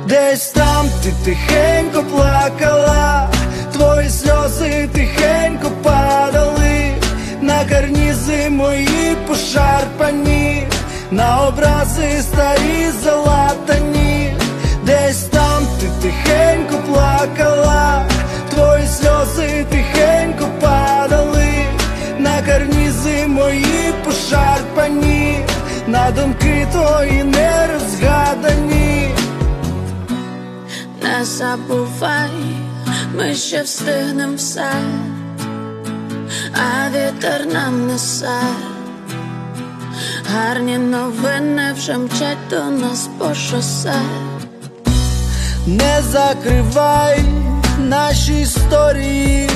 Десь там ти тихенько плакала, твої сльози тихенько падали на карнізи мої пошарпані, на образи старі залатані. Десь там ти тихенько плакала, твої сльози тихенько падали на карнізи мої пошарпані, на думки твої нерозгадані. Не забувай, ми ще встигнем все, а вітер нам несе. Гарні новини вже мчать до нас по шосе. Не закривай наші історії,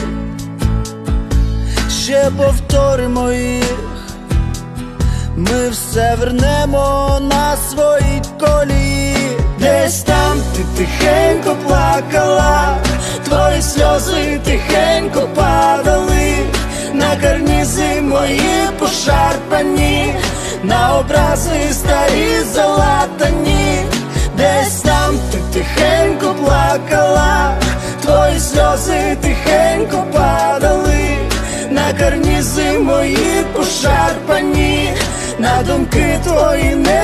ще повторимо їх. Ми все вернемо на свої колії. Десь там ти тихенько плакала, твої сльози тихенько падали на карнізи мої пошарпані, на образи старі залатані. Десь там ти тихенько плакала, твої сльози тихенько падали на карнізи мої пошарпані, на думки твої не